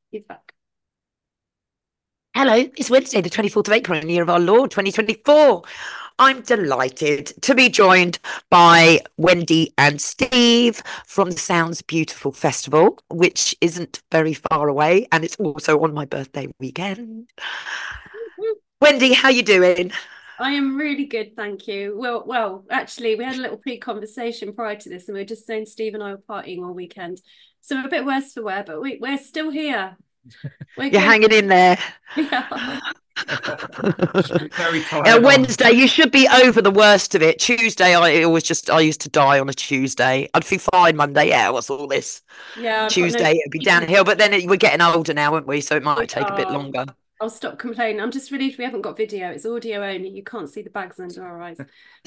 He's back. Hello, it's Wednesday, the 24th of April in the year of our Lord 2024. I'm delighted to be joined by Wendy and Steve from the Sounds Beautiful Festival, which isn't very far away, and it's also on my birthday weekend. Wendy, how you doing? I am really good, thank you. Well, actually, we had a little pre-conversation prior to this, and we were just saying Steve and I were partying all weekend. So we're a bit worse for wear, but we're still here. We're You're good. hanging in there. Yeah. Just very tired arms. Wednesday, you should be over the worst of it. Tuesday, I used to die on a Tuesday. I'd feel fine Monday. Yeah, what's all this? Yeah, I've got no Tuesday, it'd be even downhill, but then we're getting older now, aren't we? So it might we take a bit are. longer. I'll stop complaining. I'm just relieved we haven't got video. It's audio only. You can't see the bags under our eyes.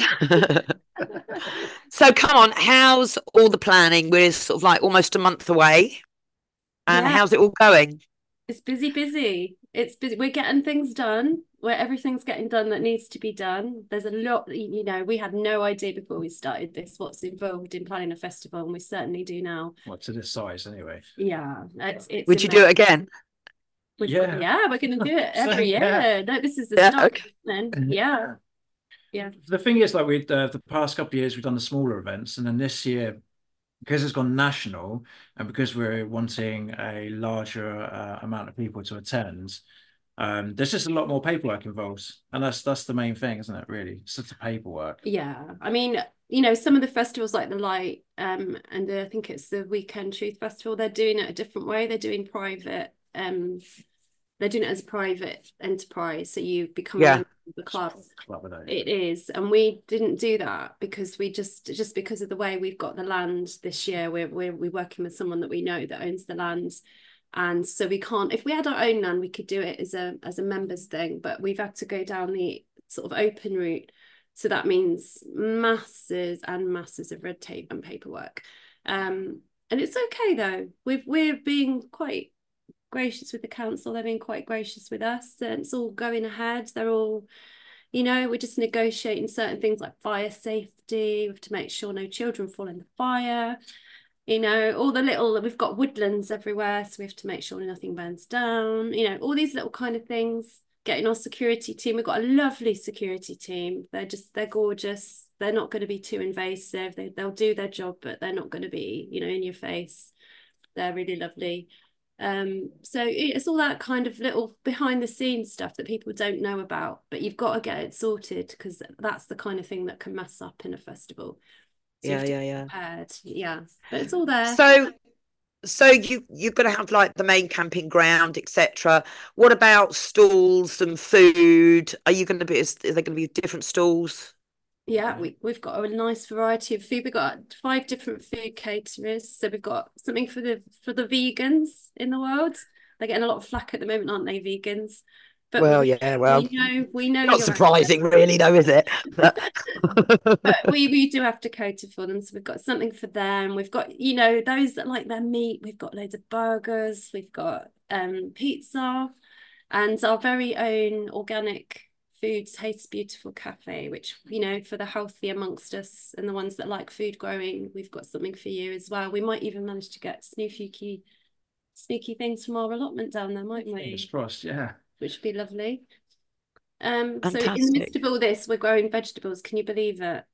So come on, how's all the planning? We're sort of like almost a month away. And Yeah, how's it all going? it's busy, busy. It's busy. We're getting things done where everything's getting done that needs to be done. There's a lot, we had no idea before we started this what's involved in planning a festival, and we certainly do now. Well, to this size anyway. Yeah, it's Would you do immense. it again? Yeah. Yeah, we're going to do it every Yeah. year. No, this is the Yeah, start. okay. Then, yeah, yeah, The thing is, like the past couple of years, we've done the smaller events, and then this year, because it's gone national, and because we're wanting a larger amount of people to attend, there's just a lot more paperwork involved, and that's the main thing, isn't it? Really, it's just the paperwork. yeah. I mean, some of the festivals like the Light, and I think it's the Weekend Truth Festival. They're doing it a different way. They're doing it as a private enterprise, so you become a Yeah, member of the club. Club of It is, and we didn't do that because we just because of the way we've got the land this year. We're working with someone that we know that owns the land, and so we can't. If we had our own land, we could do it as a members thing, but we've had to go down the sort of open route. So that means masses and masses of red tape and paperwork. And it's okay though. We're being quite gracious with the council. They're being quite gracious with us, and it's all going ahead. They're all, we're just negotiating certain things like fire safety. We have to make sure no children fall in the fire. All the little, we've got woodlands everywhere, so we have to make sure nothing burns down. All these little kind of things. Getting our security team, we've got a lovely security team. They're gorgeous. They're not going to be too invasive. They'll do their job, but they're not going to be, in your face. They're really lovely. So it's all that kind of little behind the scenes stuff that people don't know about, but you've got to get it sorted because that's the kind of thing that can mess up in a festival. So you yeah, have to yeah, be yeah. prepared. Yeah, but it's all there. So you're going to have like the main camping ground, etc. What about stalls and food? Are you going to be? Are there going to be different stalls? Yeah, we've got a nice variety of food. We've got 5 different food caterers. So we've got something for the vegans in the world. They're getting a lot of flack at the moment, aren't they, vegans? But Well, yeah, well, we know not you're out there. surprising, really, though, is it? But But we do have to cater for them. So we've got something for them. We've got, those that like their meat. We've got loads of burgers. We've got pizza, and our very own organic food tastes beautiful cafe, which, for the healthy amongst us and the ones that like food growing, we've got something for you as well. We might even manage to get sneaky things from our allotment down there, mightn't Fingers we? crossed. Yeah. Which would be lovely. So in the midst fantastic. of all this, we're growing vegetables. Can you believe it?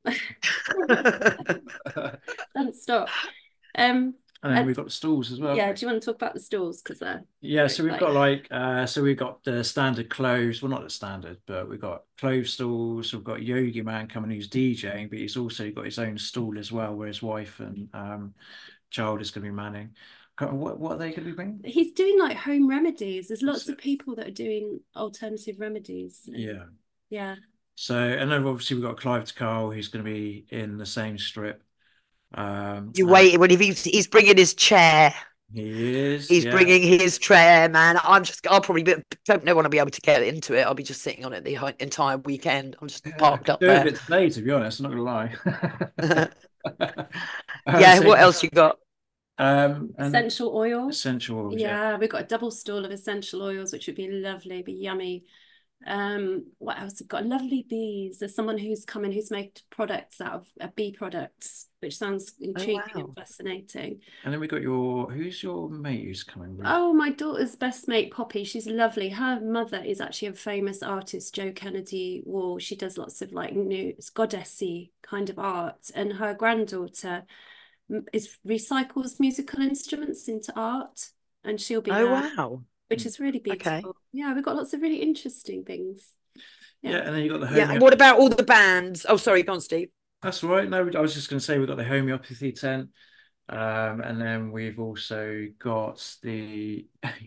Don't stop. Um, And then and we've got the stalls as well. yeah, do you want to talk about the stalls? Because they're Yeah, very so we've got exciting. we've got the standard clothes. Well, not the standard, but we've got clothes stalls. We've got Yogi Man coming who's DJing, but he's also got his own stall as well, where his wife and child is going to be manning. What are they going to be bringing? He's doing like home remedies. There's lots So, of people that are doing alternative remedies. yeah. Yeah. So, and then obviously we've got Clive to Carl, who's going to be in the same strip. You And wait when he's bringing his chair. he is, He's yeah. bringing his chair, man. I'll probably don't know when I'll be able to get into it. I'll be just sitting on it the entire weekend. I'm just Yeah, I parked could up do a there. bit today, to be honest. I'm not gonna lie. Yeah, So what yeah, else you got? and Essential oils. essential oils, yeah. Yeah, we've got a double stall of essential oils, which would be lovely, be yummy. What else? We've got Lovely Bees. There's someone who's coming who's made products out of bee products, which sounds intriguing and wow. fascinating. And then we got who's your mate who's coming with? Oh, my daughter's best mate, Poppy. She's lovely. Her mother is actually a famous artist, Joe Kennedy Wall. She does lots of like new goddessy kind of art. And her granddaughter recycles musical instruments into art, and she'll be Oh, there, wow. which is really Okay. beautiful. Yeah, we've got lots of really interesting things. Yeah, and then you got the Yeah. And what about all the bands? Oh, sorry, go on, Steve. That's all right. No, I was just going to say we've got the homeopathy tent. And then we've also got the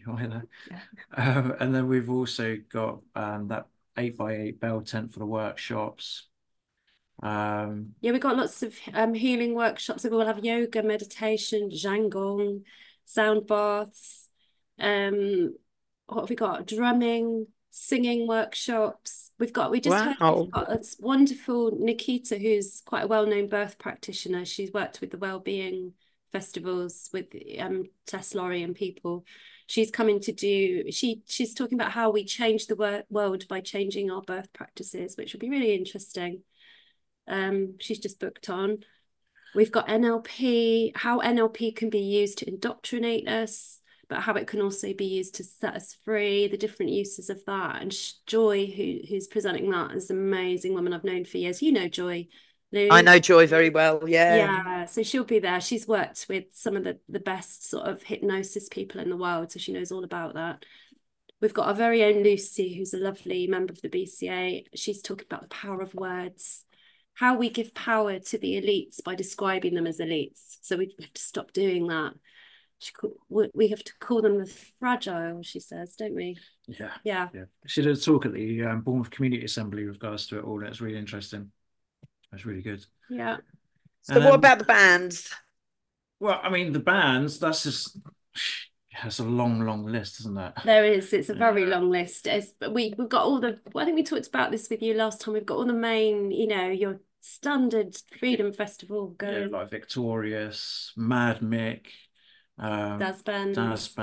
and then we've also got that 8x8 bell tent for the workshops. Yeah, we've got lots of healing workshops. We'll have yoga, meditation, Zhangong, sound baths. What have we got? Drumming, singing workshops. We just heard Wow. we've got this wonderful Nikita, who's quite a well-known birth practitioner. She's worked with the wellbeing festivals with Tess Laurie and people. She's coming to do. She's talking about how we change the world by changing our birth practices, which will be really interesting. She's just booked on. We've got NLP, how NLP can be used to indoctrinate us, but how it can also be used to set us free, the different uses of that. And Joy, who's presenting that, is an amazing woman I've known for years. You know Joy, Lou. I know Joy very well. Yeah. Yeah, so she'll be there. She's worked with some of the best sort of hypnosis people in the world, so she knows all about that. We've got our very own Lucy, who's a lovely member of the BCA. She's talking about the power of words, how we give power to the elites by describing them as elites. So we have to stop doing that. We have to call them the fragile, she says, don't we? Yeah. Yeah. She did a talk at the Bournemouth Community Assembly with regards to it all, and it's really interesting. It's really good. Yeah. So what about the bands? Well, I mean, the bands, that's just... It's a long list, isn't it? There is. It's a very long list. We've got all the... I think we talked about this with you last time. We've got all the main, your standard Freedom Festival going. Yeah, like Victorious, Mad Mick, Daz Bands,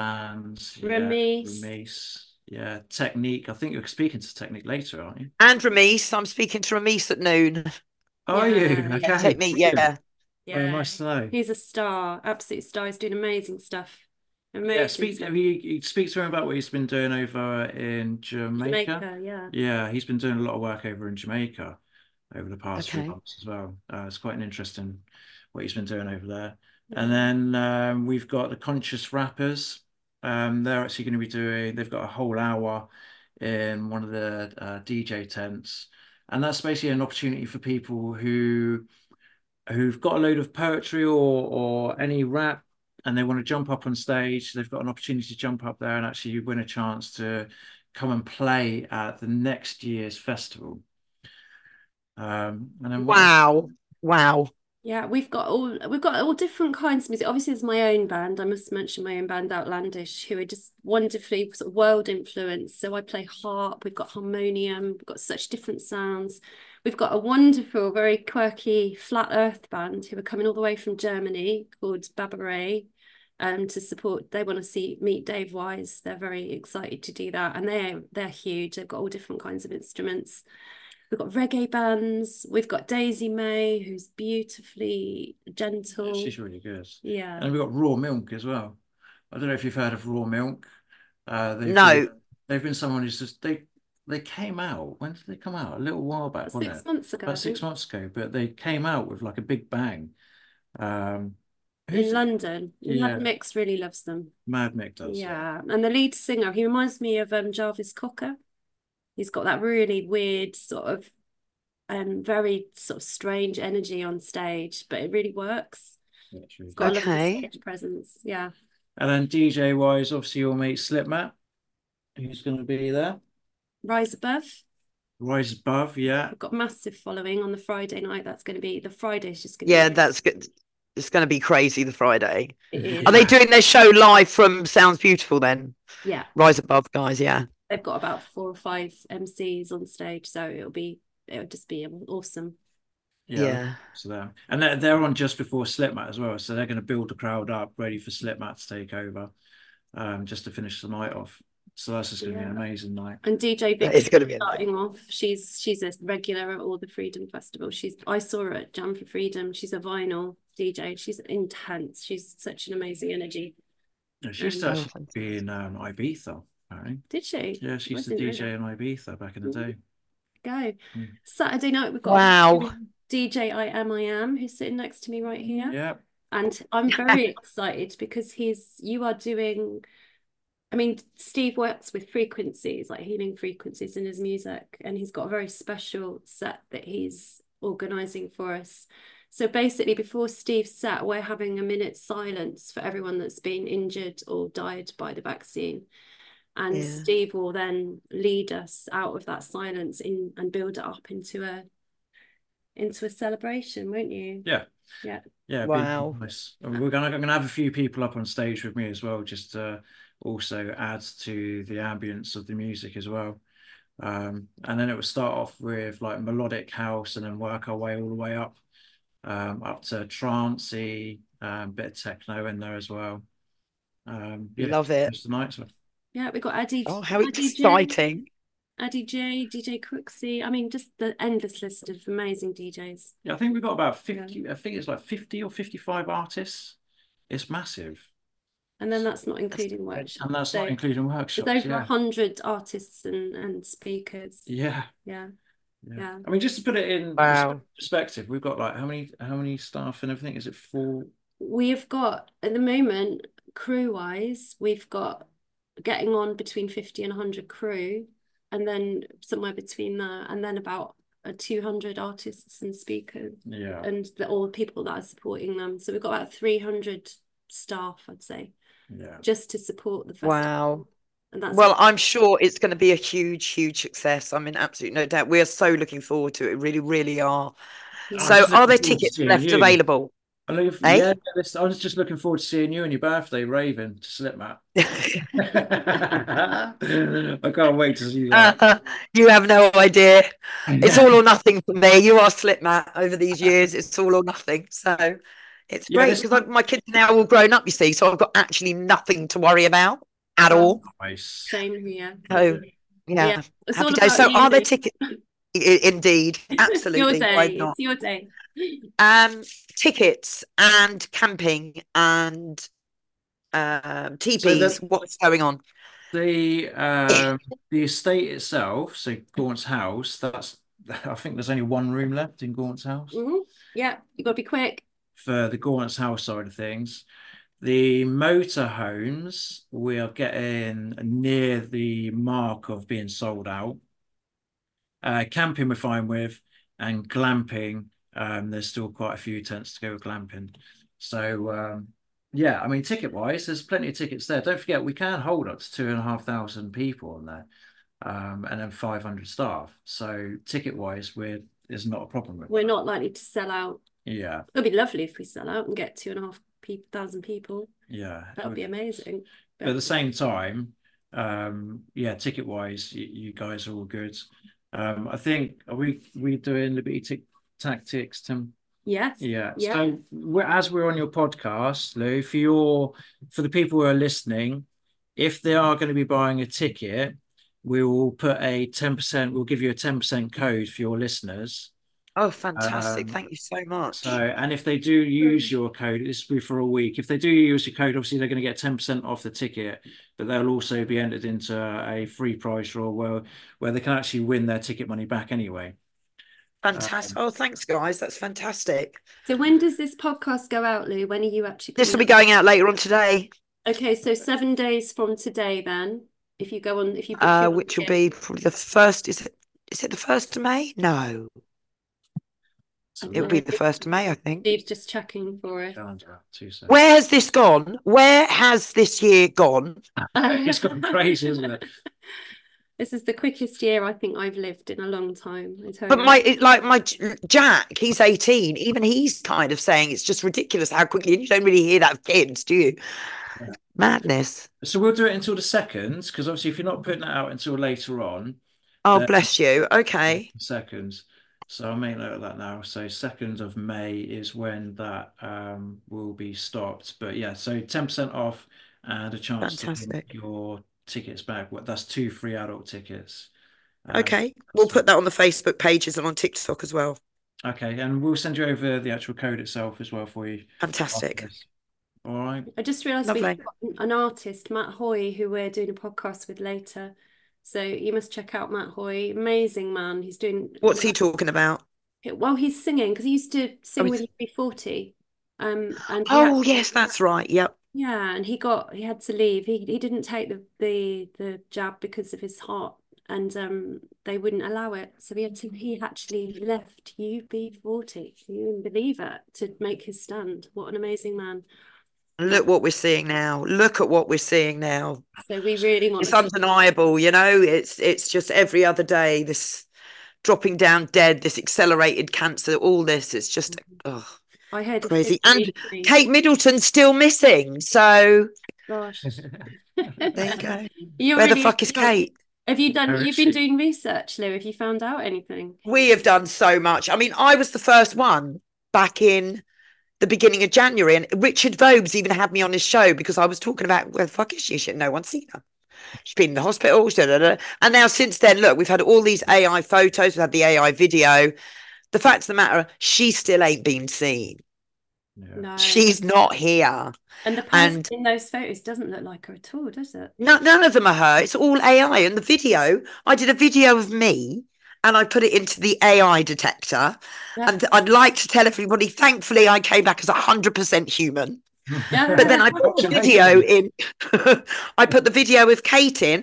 Remise, yeah, Technique. I think you're speaking to Technique later, aren't you? And Remise. I'm speaking to Remise at noon. Are you? Okay. Yeah, Technique, yeah. Yeah. Oh, nice to know. He's a star, absolute star. He's doing amazing stuff. Have you speak to him about what he's been doing over in Jamaica? Yeah, he's been doing a lot of work over in Jamaica over the past few months as well. It's quite an interesting what he's been doing over there. And then we've got the Conscious Rappers. They're actually going to be they've got a whole hour in one of the DJ tents, and that's basically an opportunity for people who've got a load of poetry or any rap, and they want to jump up on stage. They've got an opportunity to jump up there and actually win a chance to come and play at the next year's festival. And then wow. Yeah, we've got all different kinds of music. Obviously, there's my own band. I must mention my own band, Outlandish, who are just wonderfully sort of world influenced. So I play harp, we've got harmonium, we've got such different sounds. We've got a wonderful, very quirky Flat Earth band who are coming all the way from Germany called Babaray to support. They want to meet Dave Wise. They're very excited to do that. And they're huge. They've got all different kinds of instruments. We've got reggae bands. We've got Daisy May, who's beautifully gentle. Yeah, she's really good. Yeah. And we've got Raw Milk as well. I don't know if you've heard of Raw Milk. No. They've been someone who's just they came out. When did they come out? A little while back, wasn't it? 6 months ago. About 6 months ago, but they came out with like a big bang. In London. Yeah. Mad Mix really loves them. Mad Mick does. Yeah. And the lead singer, he reminds me of Jarvis Cocker. He's got that really weird sort of very sort of strange energy on stage, but it really works. Yeah, it's got a lovely stage presence. Yeah. And then DJ wise, obviously your mate Slipmatt, who's going to be there. Rise Above. Rise Above, yeah. We've got massive following on the Friday night. That's going to be the Friday's just going to be that's good. It's going to be crazy the Friday. It is. Are they doing their show live from Sounds Beautiful then? Yeah. Rise Above guys, yeah. They've got about 4 or 5 MCs on stage, so it'll just be awesome. Yeah. So and they're on just before Slipmatt as well, so they're going to build the crowd up, ready for Slipmatt to take over, just to finish the night off. So that's just going to be an amazing night. And DJ That Vic is going to be starting off. She's a regular at all the Freedom Festival. I saw her at Jam for Freedom. She's a vinyl DJ. She's intense. She's such an amazing energy. Yeah, she used to actually be in Ibiza, apparently. Did she? Yeah, she used to DJ in Ibiza back in the day. Go. Saturday night we've got wow. DJ I Am, who's sitting next to me right here. Yeah. And I'm very excited because you are doing, I mean, Steve works with frequencies, like healing frequencies in his music, and he's got a very special set that he's organising for us. So basically, before Steve's set, we're having a minute's silence for everyone that's been injured or died by the vaccine. And Steve will then lead us out of that silence and build it up into a celebration, won't you? Yeah. Yeah. Yeah. Wow. Nice. I'm gonna have a few people up on stage with me as well, just to also add to the ambience of the music as well. And then it would start off with like melodic house and then work our way all the way up to trancey, bit of techno in there as well. Love it. Tonight, so. Yeah, we got Addy. Oh, how exciting. Addy J, DJ Crooksy. I mean, just the endless list of amazing DJs. Yeah, I think we've got about 50, I think it's like 50 or 55 artists. It's massive. And then that's not including workshops. And that's not including workshops. There's over 100 artists and speakers. Yeah. I mean, just to put it in perspective, we've got like how many staff and everything? Is it 4? We've got at the moment, crew-wise, we've got getting on between 50 and 100 crew, and then somewhere between that, and then about 200 artists and speakers. Yeah. And all the people that are supporting them. So we've got about 300 staff, I'd say. Yeah. Just to support the festival. Wow. And that's well, I'm sure it's going to be a huge success. I'm in absolute no doubt. We are so looking forward to it. Really, really are. Yeah. So are there tickets left available? I was just looking forward to seeing you on your birthday raving to Slipmat. I can't wait to see that. You have no idea. It's all or nothing for me. You are Slipmat over these years. It's all or nothing. So it's great because my kids are now all grown up, you see. So I've got actually nothing to worry about at all. Nice. Same here. So yeah. Happy days. So are there tickets? Indeed, absolutely. It's your day. Tickets and camping and teepees. What's going on? The estate itself, so Gaunt's house. I think there's only one room left in Gaunt's house. Yeah, you got to be quick. For the Gaunt's house side of things, the motorhomes, we are getting near the mark of being sold out. Camping we're fine with, and glamping, there's still quite a few tents to go with glamping. So yeah, I mean, ticket wise, there's plenty of tickets there. Don't forget, we can hold up to 2,500 people on there, and then 500 staff. So ticket wise, there's not a problem with We're not likely to sell out. Yeah, it'd be lovely if we sell out and get 2,500 people. Yeah, that would be amazing. But at the same time, yeah, ticket wise, you guys are all good. I think are we doing Liberty Tactics, Tim? Yes. Yeah. So as we're on your podcast, Lou, for the people who are listening, if they are going to be buying a ticket, we will put a 10%. We'll give you a 10% code for your listeners. Oh, fantastic! Thank you so much. So, and if they do use your code, this will be for a week. If they do use your code, obviously they're going to get 10% off the ticket, but they'll also be entered into a free prize draw where they can actually win their ticket money back anyway. Fantastic. Oh, thanks, guys. That's fantastic. So when does this podcast go out, Lou? When are you actually... This will be going out later on today. Okay, so 7 days from today then, if you go on... which will be probably the first... Is it the 1st of May? No. It'll be the 1st of May, I think. Steve's just checking for it. Where has this gone? Where has this year gone? It's gone crazy, isn't it? This is the quickest year I think I've lived in a long time. But my Jack, he's 18. Even he's kind of saying it's just ridiculous how quickly. And you don't really hear that of kids, do you? Yeah. Madness. So we'll do it until the 2nd, because obviously if you're not putting it out until later on. Oh, bless you. Okay. 2nd. So I'll make note of that now. So 2nd of May is when that will be stopped. But yeah, so 10% off and a chance to win your tickets back. That's 2 free adult tickets. Okay, we'll put that on the Facebook pages and on TikTok as well. Okay, and we'll send you over the actual code itself as well for you. Fantastic. All right. I just realised we've Lovely. got an artist, Matt Hoy, who we're doing a podcast with later. So you must check out Matt Hoy. Amazing man. He's doing. What's he talking about? Well, he's singing because he used to sing Oh, with UB40. And he Oh, yes, that's right. Yep. yeah, and he had to leave. He didn't take the jab because of his heart, and they wouldn't allow it. So he actually left UB40. Can you even believe it? To make his stand. What an amazing man. Look what we're seeing now. Look at what we're seeing now. So we really want It's undeniable, you know. It's just every other day, this dropping down dead, this accelerated cancer, all this. It's just I heard crazy. And Kate Middleton's still missing. So gosh. there you go. You're Where the really fuck is Kate? You've been doing research, Lou? Have you found out anything? We have done so much. I mean, I was the first one back in the beginning of January, and Richard Vobes even had me on his show because I was talking about where the fuck is she? No one's seen her. She's been in the hospital. And now since then, look, we've had all these AI photos, we've had the AI video. The fact of the matter, she still ain't been seen. No. She's not here. And the person in those photos doesn't look like her at all, does it? None of them are her. It's all AI. And the video, I did a video of me and I put it into the AI detector. Yeah. And I'd like to tell everybody, thankfully, I came back as 100% human. Yeah. But then I put the video in. I put the video with Kate in,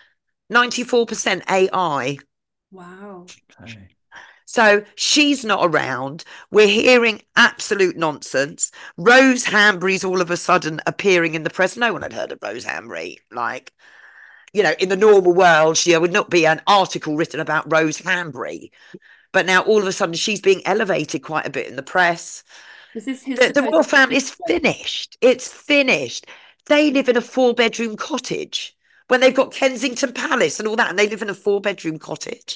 94% AI. Wow. Okay. So she's not around. We're hearing absolute nonsense. Rose Hambury's all of a sudden appearing in the press. No one had heard of Rose Hambury. Like, you know, in the normal world, there would not be an article written about Rose Hambury. But now all of a sudden she's being elevated quite a bit in the press. Is this his the royal family is finished. It's finished. They live in a 4-bedroom cottage when they've got Kensington Palace and all that, and they live in a 4-bedroom cottage.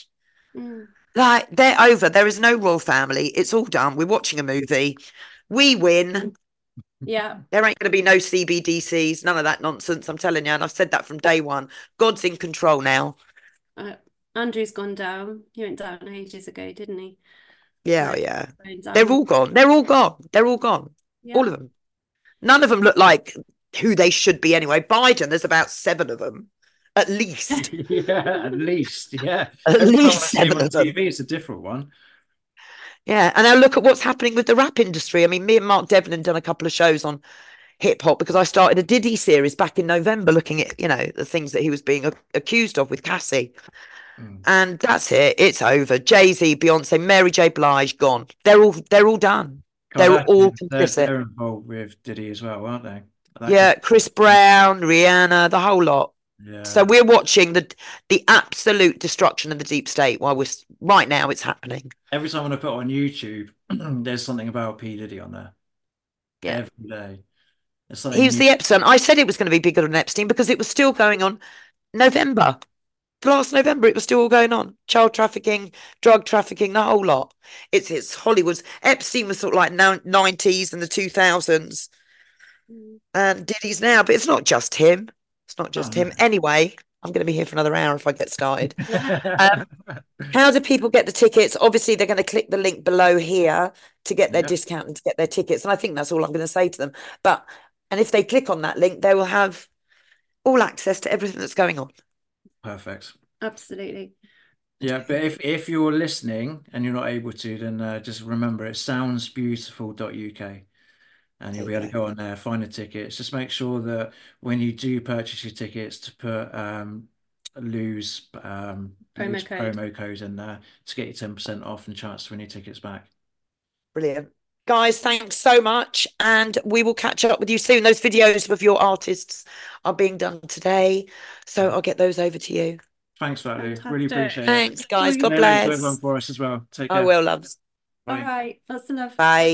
Like, they're over. There is no royal family. It's all done. We're watching a movie. We win. Yeah. There ain't going to be no CBDCs, none of that nonsense. I'm telling you. And I've said that from day one. God's in control now. Andrew's gone down. He went down ages ago, didn't he? Yeah, so, yeah. They're all gone. They're all gone. They're all gone. Yeah. All of them. None of them look like who they should be anyway. Biden, there's about 7 of them. At least. Yeah, at least. Yeah. At least 7 of them. TV, it's a different one. Yeah. And now look at what's happening with the rap industry. I mean, me and Mark Devlin have done a couple of shows on hip hop because I started a Diddy series back in November looking at, you know, the things that he was being accused of with Cassie. And that's it. It's over. Jay-Z, Beyonce, Mary J. Blige, gone. They're all done. They're all complicit. They're involved with Diddy as well, aren't they? Yeah, Chris Brown, Rihanna, the whole lot. Yeah. So we're watching the absolute destruction of the deep state while right now it's happening. Every time when I put on YouTube, there's something about P. Diddy on there. Yeah. Every day. He was the Epstein. I said it was going to be bigger than Epstein because it was still going on November. Last November, it was still all going on. Child trafficking, drug trafficking, the whole lot. It's Hollywood's. Epstein was sort of like 90s and the 2000s. And Diddy's now, but it's not just him. It's not just him. Anyway, I'm going to be here for another hour if I get started. How do people get the tickets? Obviously, they're going to click the link below here to get their discount and to get their tickets. And I think that's all I'm going to say to them. And if they click on that link, they will have all access to everything that's going on. Perfect. Absolutely. Yeah, but if you're listening and you're not able to, then just remember it's soundsbeautiful.uk. And you'll be able to go on there, find the tickets. Just make sure that when you do purchase your tickets to put Lou's promo code in there to get you 10% off and chance to win your tickets back. Brilliant. Guys, thanks so much. And we will catch up with you soon. Those videos of your artists are being done today. So I'll get those over to you. Thanks for that, Lou. Really appreciate it. Thanks, guys. God bless. Everyone for us as well. Take care. I will, loves. Bye. All right. Lots of love. Bye.